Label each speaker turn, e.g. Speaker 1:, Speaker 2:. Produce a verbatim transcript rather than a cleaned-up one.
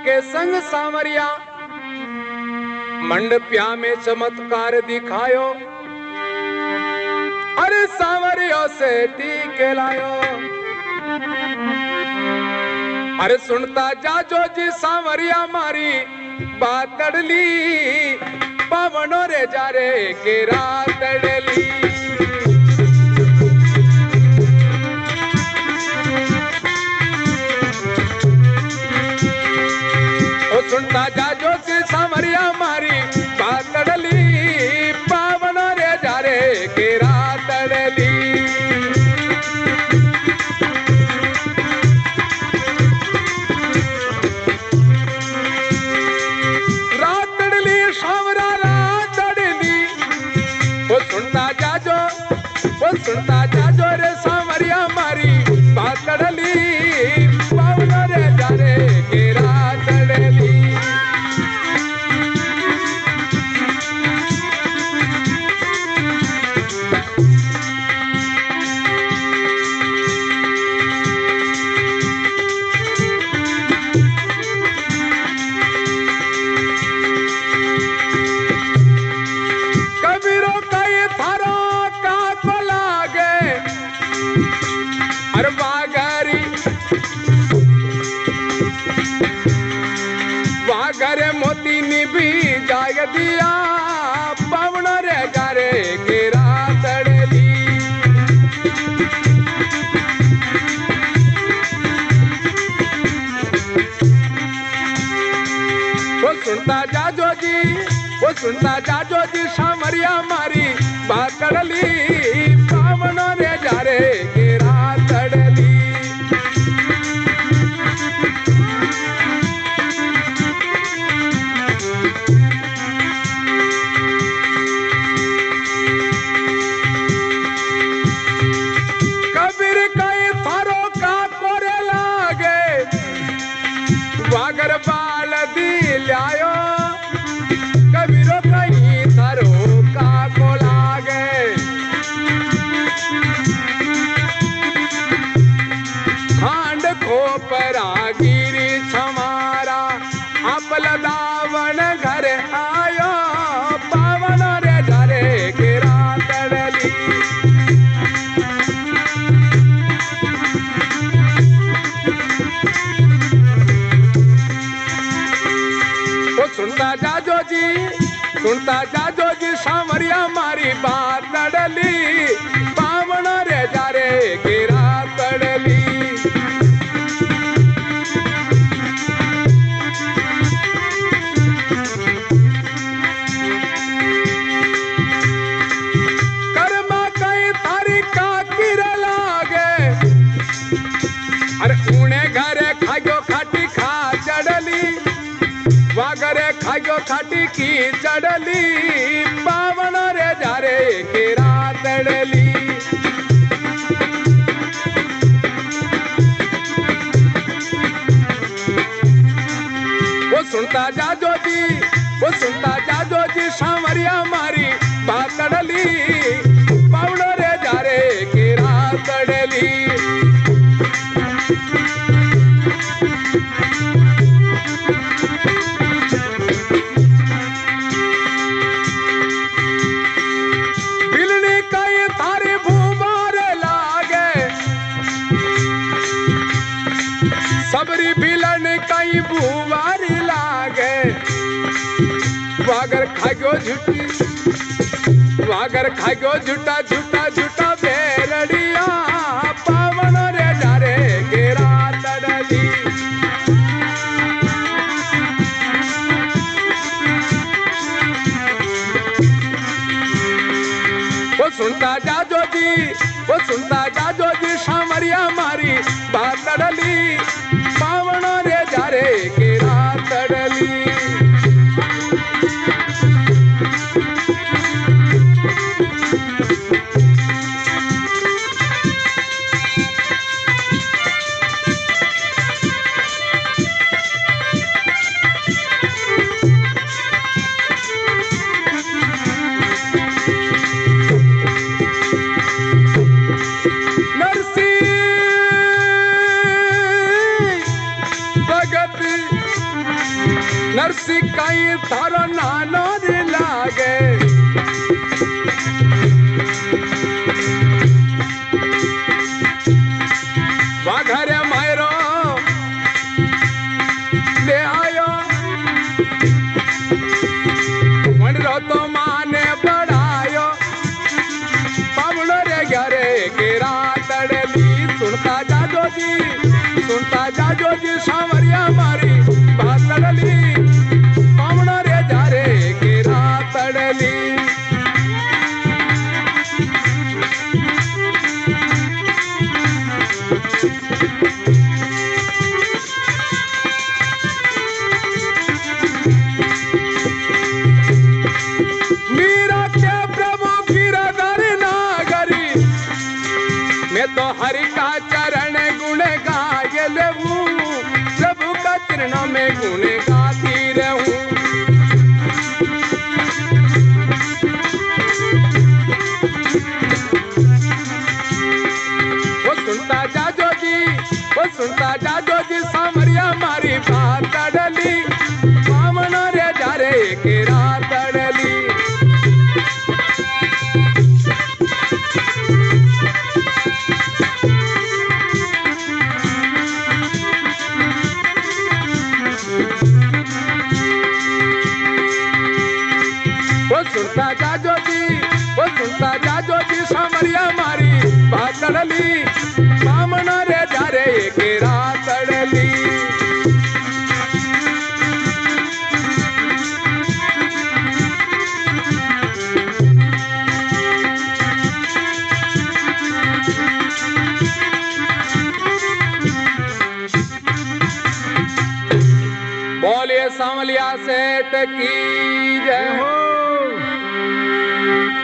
Speaker 1: के संग सांवरिया मंडपिया में चमत्कार दिखायो, अरे सांवरियों से टीके लायो। अरे सुनता जाजो जी सांवरिया मारी बात तड़ली, पावनो रे जा रे के रात तड़ली। ओ सुनता जाजो जी सांवरिया मारी बात तड़ली, पावनो रे जा रे के रात तड़ली। सुनता जाजो रे सांवरिया मारी बात तड़ली, पावनो रे जा रे के रात तड़ली। कबीरो का ये थारो वागरे मोती निभी जाय दिया, पावनो रे जा रे के रात तड़ली। वो सुनता जाजो जी, वो सुनता जाजो जी सांवरिया मारी बात तड़ली, पावनो रे जा रे के रात तड़ली। वागर बाल दी लायो, कबीरो कहीं थारो का को लागे। खांड खोपरा गिरी छमारा, अपल दावन घर आयो, पावनो रे जा रे के रात तड़ली। सुनता जाजो जी, सुनता जाजो जी सांवरिया मारी बात तड़ली, पावनो रे जा रे के रात तड़ली। कर्मा कई थारी का किर लागे, अरे ऊने घरे खायो खाटी खा चढ़ली, वागरे खायो खाटी की चढ़ली, पावनो रे जा रे के रात तड़ली। वो सुनता जाजो जी, वो सुनता जाजो जी सांवरिया मारी बात तड़ली, पावनो रे जा रे के रात तड़ली। सबरी बिलन कई बुवारी लागे, वागर खागो झूठी, वागर खागो झूठा झूठा झूठा बेरड़िया, पावनो रे जा रे के रात तड़ली। वो सुनता जाजो जी, वो सुनता जाजो जी सांवरिया मारी बात तड़ली, पावनो रे जा रे के रात तड़ली। मीरा के प्रभु गिरधर नागरी, मैं तो हरि का चरण गुण गाय लेऊं, प्रभु का चरणों में गुण गाती रहूं। वो सुनता जाजो जी, वो सुनता जाजो जी, सामरिया मारी बात डली, बामन रे जा रे के रात डली। वो सुनता जाजो जी, वो सुनता जाजो जी, सामरिया मारी बात डली, बामन रे जा रे के रात डली। बोलिए सांवलिया सेठ की जय हो।